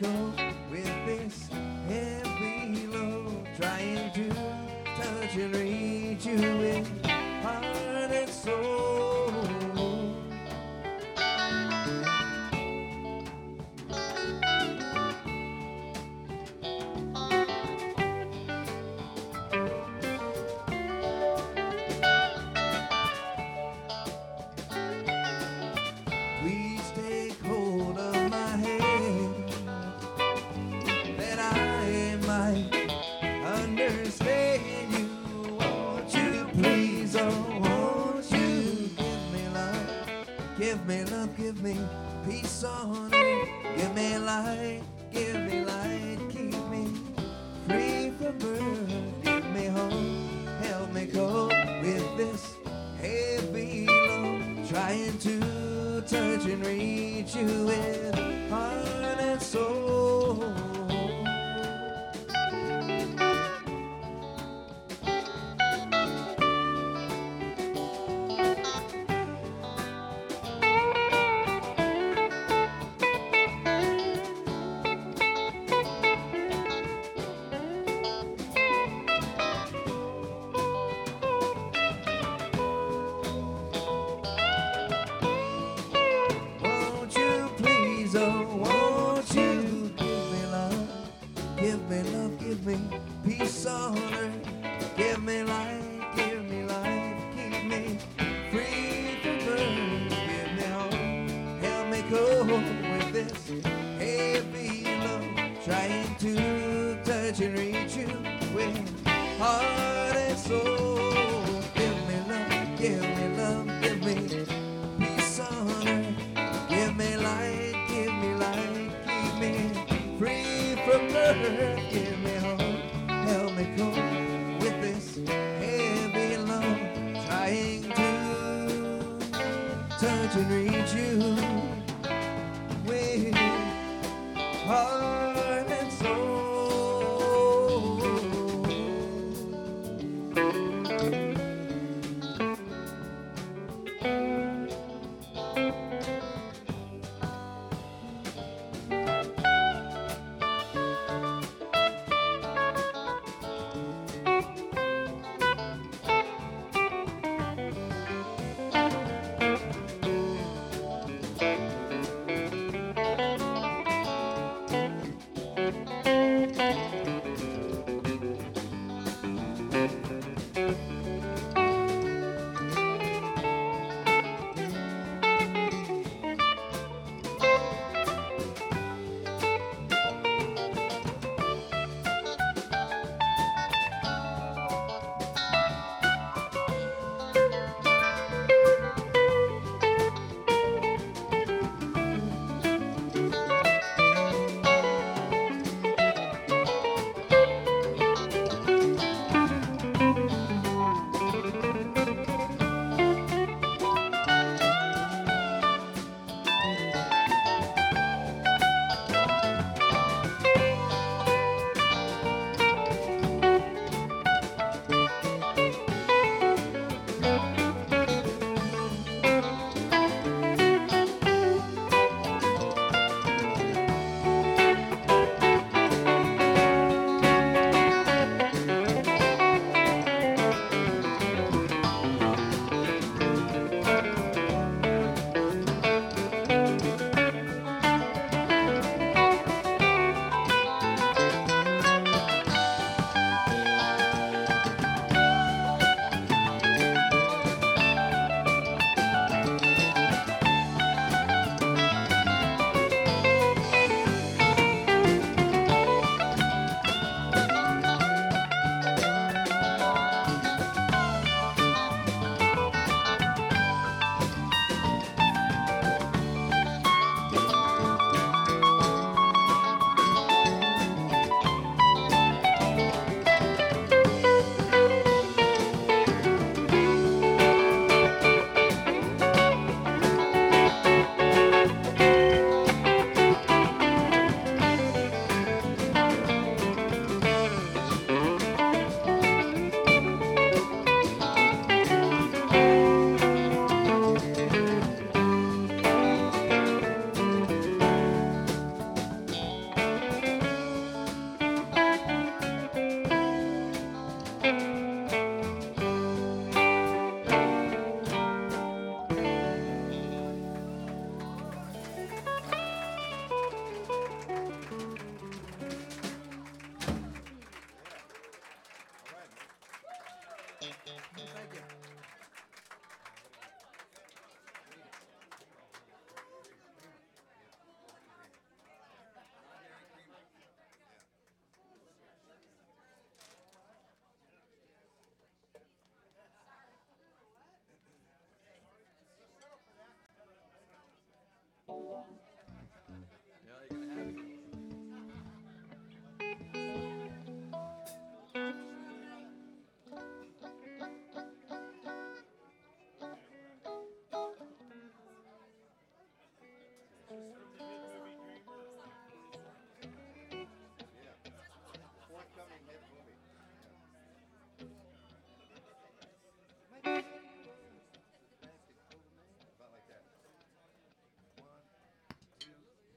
go with this heavy load, trying to touch and reach you with heart and soul. Please take hold of my hand, that I might understand you. Won't you please, oh, won't you give me love, give me peace on earth, give me light, keep me free from birth, give me hope, help me cope with this heavy load, trying to touch and reach you with heart and soul. Won't you please, oh, won't you give me love, give me peace on earth, give me light, keep me free from burn, give me hope, help me cope with this heavy load, trying to touch and reach you with heart and soul. Give me love, give me peace on earth, give me light, keep me free from earth, give me hope, help me cope with this heavy load, trying to touch and reach you with heart